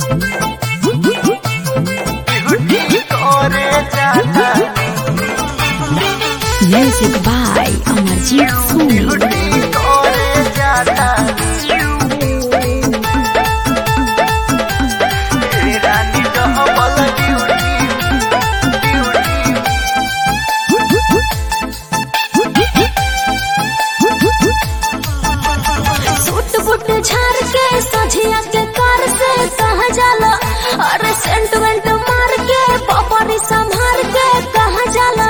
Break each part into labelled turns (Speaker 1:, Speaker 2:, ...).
Speaker 1: Music by Amarjit Soni.
Speaker 2: झार के सझिया के कार से कहाँ जाला, अरे सेंट वेंट मार के पपरी संभार के कहाँ जाला।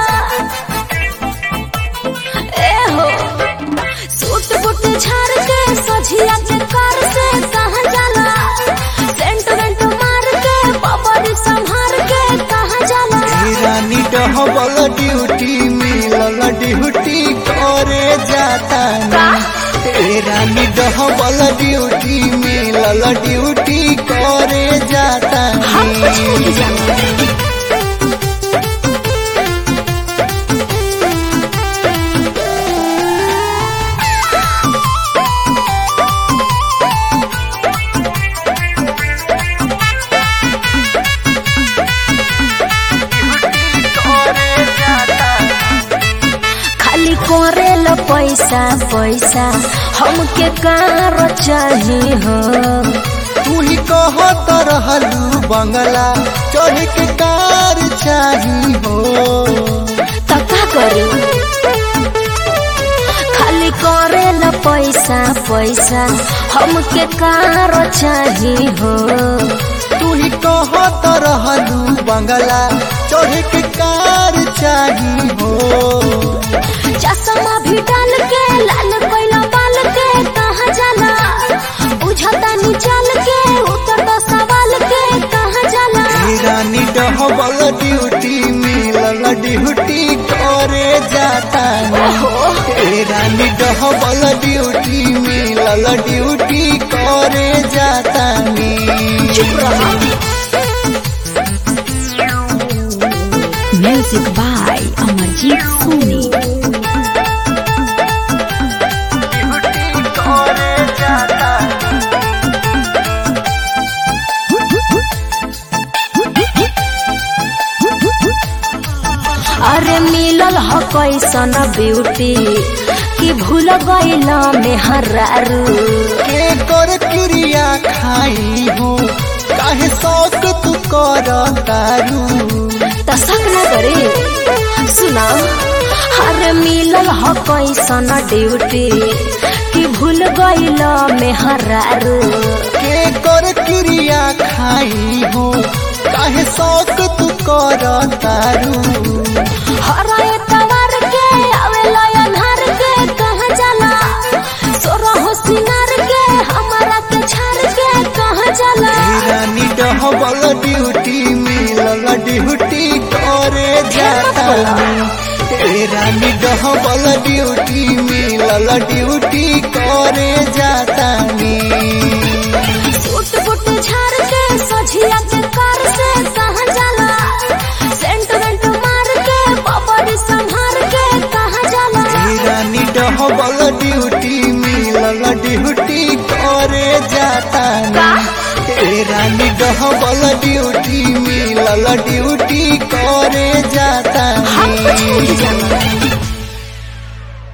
Speaker 2: ए हो सूट बूट झार के सझिया के कार से कहाँ जाला, सेंट वेंट मार के पपरी संभार के कहाँ जाला।
Speaker 3: रानी डबल ड्यूटी मिलल ड्यूटी करे जाता रानी डबल ड्यूटी मिलल ड्यूटी करे जाता
Speaker 2: खाली करेल पैसा पैसा हमके कार चाहिए हो।
Speaker 3: तू ही कहत रहलू बंगला चढ़ के कार चाही हो।
Speaker 2: तो का करी खाली करेल पैसा पैसा हमके कार चाहिए हो।
Speaker 3: तू ही कहत रहलू बंगला चढ़ के कार चाही हो।
Speaker 2: चश्मा भी डाल के लाल कोइला बाल के कहाँ जाला, बुझता नी चल के उतर तो सवाल के कहाँ जाला।
Speaker 3: रानी डबल ड्यूटी मिलल ड्यूटी करे जाता रानी डबल ड्यूटी मिलल ड्यूटी करे जाता
Speaker 1: Music by Amarjit Soni.
Speaker 2: अरे मिलल ह कैसन ब्यूटी कि भूल गइल मेहरारू।
Speaker 3: के कर क्रिया खाई हो काहे शौक तू कर तारू।
Speaker 2: तो शक न करे सुना, अरे मिलल ह कैसन ड्यूटी कि भूल गइल मेहरारू।
Speaker 3: के कर क्रिया खाई हो काहे शौक तू कर तारू।
Speaker 2: हराए तवार के आवेला अन्हार के कहाँ जाला, सोरह सिंगार के हमारा के छाड़ के कहाँ जाला।
Speaker 3: रानी डबल ड्यूटी मिलल ड्यूटी करे जाता रानी डबल ड्यूटी मिलल ड्यूटी करे जाता
Speaker 2: सूट बूट झार के सझिया के कार से कहाँ जाला, सेंट वेंट मार के पपड़ी संभार के कहाँ जाला।
Speaker 3: रानी डबल ड्यूटी मिलल ड्यूटी करे जाता रानी डबल ड्यूटी मिलल ड्यूटी करे जाता।